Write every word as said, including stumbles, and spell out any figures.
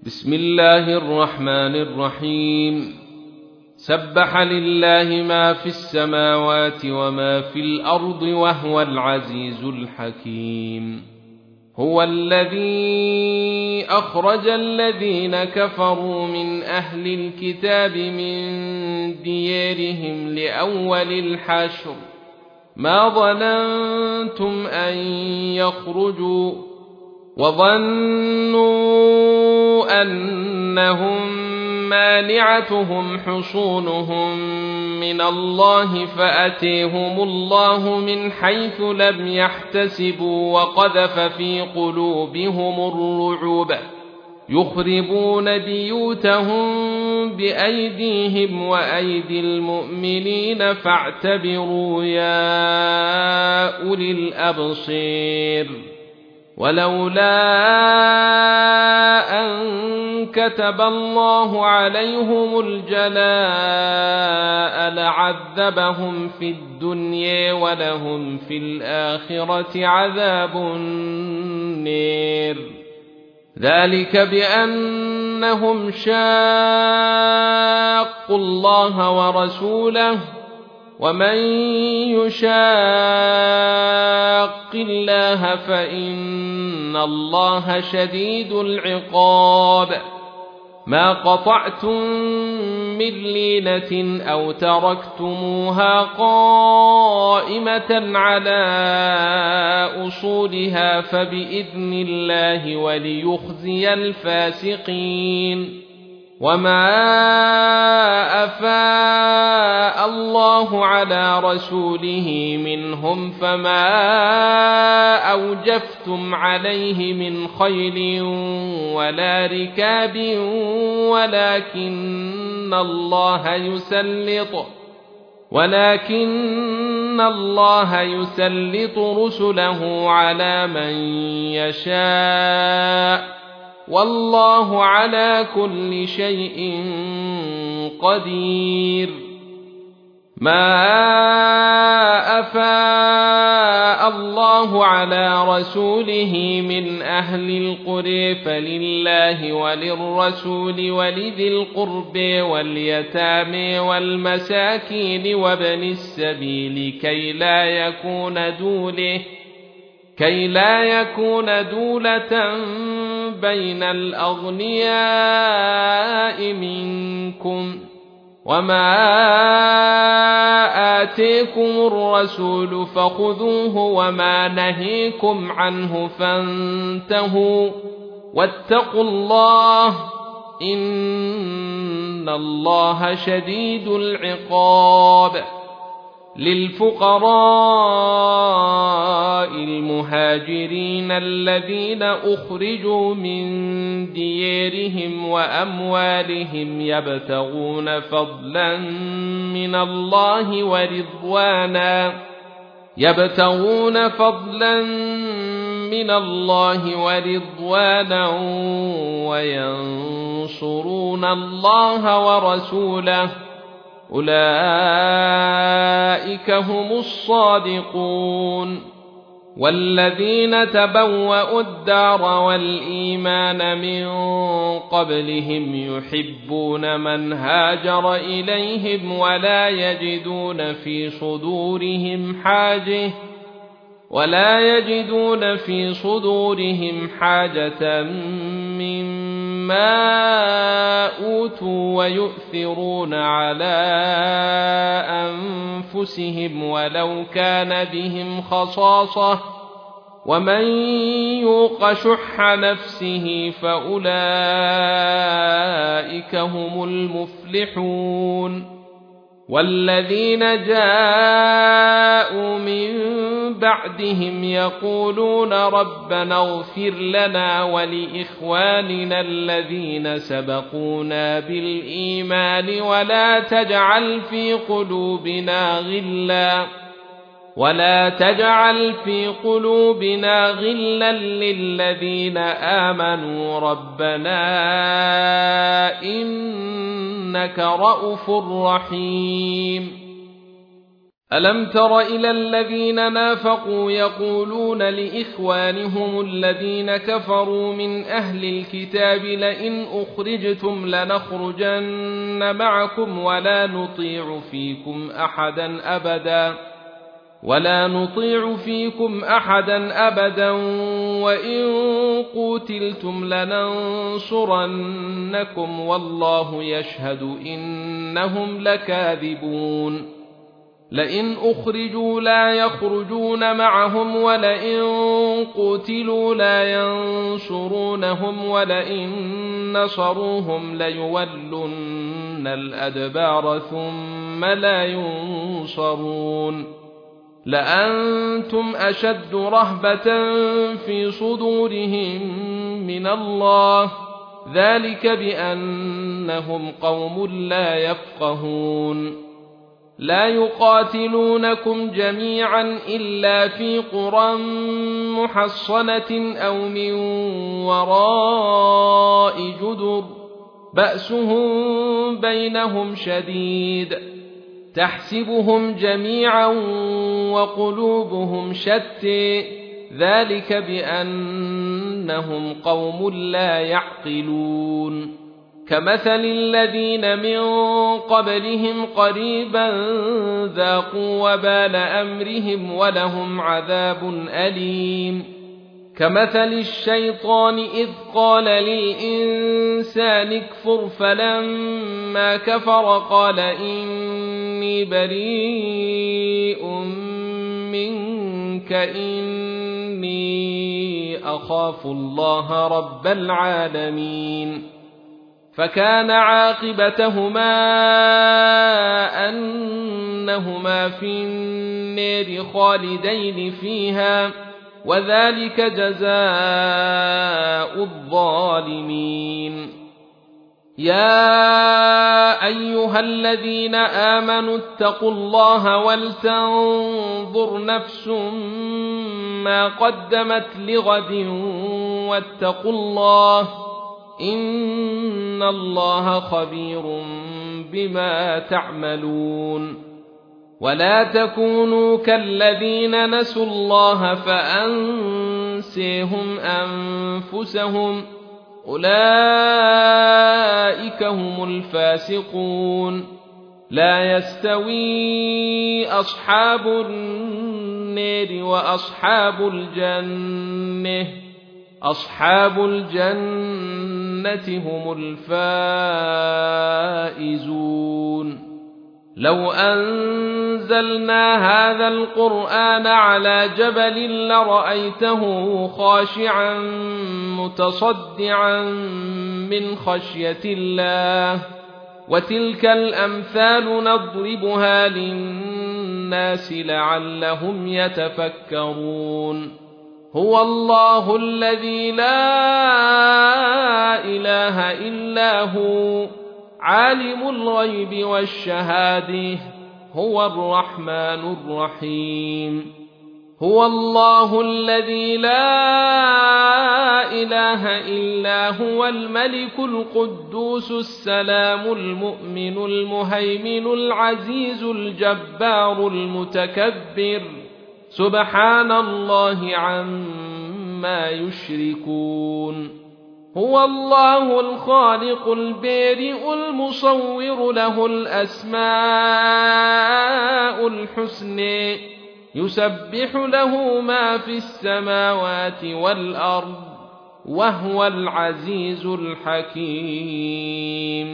بسم الله الرحمن الرحيم. سبح لله ما في السماوات وما في الأرض وهو العزيز الحكيم. هو الذي أخرج الذين كفروا من أهل الكتاب من ديارهم لأول الحشر ما ظننتم أن يخرجوا وظنوا أنهم مانعتهم حصونهم من الله فأتيهم الله من حيث لم يحتسبوا وقذف في قلوبهم الرعب يخربون بيوتهم بأيديهم وأيدي المؤمنين فاعتبروا يا أولي الأبصير. ولولا أن كتب الله عليهم الجلاء لعذبهم في الدنيا ولهم في الآخرة عذاب النير. ذلك بأنهم شاقوا الله ورسوله ومن يشاق الله فإن الله شديد العقاب. ما قطعتم من لينة أو تركتموها قائمة على أصولها فبإذن الله وليخزي الفاسقين. وما أفاء الله على رسوله منهم فما أوجفتم عليه من خيل ولا ركاب ولكن الله يسلط ولكن الله يسلط رسله على من يشاء والله على كل شيء قدير. ما أفاء الله على رسوله من أهل القرى فلله وللرسول ولذي القرب واليتامى والمساكين وابن السبيل كي لا يكون دوله كي لا يكون دولة بين الأغنياء منكم. وما آتيكم الرسول فخذوه وما نهيكم عنه فانتهوا واتقوا الله إن الله شديد العقاب. للفقراء المهاجرين الذين أخرجوا من ديارهم وأموالهم يبتغون فضلا من الله ورضوانا يبتغون فضلا من الله ورضوانا وينصرون الله ورسوله أولئك هم الصادقون. والذين تبوأوا الدار والإيمان من قبلهم يحبون من هاجر إليهم ولا يجدون في صدورهم حاجة ولا يجدون في صدورهم حاجة مما أوتوا ويؤثرون على أنفسهم ولو كان بهم خصاصة ومن يوق شح نفسه فأولئك هم المفلحون. والذين جاءوا من بعدهم يقولون ربنا اغفر لنا ولإخواننا الذين سبقونا بالإيمان ولا تجعل في قلوبنا غلا ولا تجعل في قلوبنا غلا للذين آمنوا ربنا إنك رءوف رحيم. ألم تر إلى الذين نافقوا يقولون لإخوانهم الذين كفروا من أهل الكتاب لئن أخرجتم لنخرجن معكم ولا نطيع فيكم أحدا أبدا ولا نطيع فيكم أحدا أبدا وإن قوتلتم لننصرنكم والله يشهد إنهم لكاذبون لئن أخرجوا لا يخرجون معهم ولئن قتلوا لا ينصرونهم ولئن نصروهم ليولن الأدبار ثم لا ينصرون لأنتم أشد رهبة في صدورهم من الله ذلك بأنهم قوم لا يفقهون لا يقاتلونكم جميعا إلا في قرى محصنة أو من وراء جدر بأسهم بينهم شديد تحسبهم جميعا وقلوبهم شتى ذلك بأنهم قوم لا يعقلون كمثل الذين من قبلهم قريبا ذاقوا وبال أمرهم ولهم عذاب أليم كمثل الشيطان إذ قال للإنسان اكفر فلما كفر قال إني بريء منك إني أخاف الله رب العالمين فكان عاقبتهما أنهما في النار خالدين فيها وذلك جزاء الظالمين يا أيها الذين آمنوا اتقوا الله ولتنظر نفس ما قدمت لغد واتقوا الله إن الله خبير بما تعملون ولا تكونوا كالذين نسوا الله فأنسيهم أنفسهم أولئك هم الفاسقون لا يستوي أصحاب النار وأصحاب الجنة أصحاب الجنة هم الفائزون لو أنزلنا هذا القرآن على جبل لرأيته خاشعا متصدعا من خشية الله وتلك الأمثال نضربها للناس لعلهم يتفكرون هو الله الذي لا إله إلا هو عالم الغيب والشهادة هو الرحمن الرحيم هو الله الذي لا إله إلا هو الملك القدوس السلام المؤمن المهيمن العزيز الجبار المتكبر سبحان الله عما يشركون هو الله الخالق البارئ المصور له الأسماء الحسنى يسبح له ما في السماوات والأرض وهو العزيز الحكيم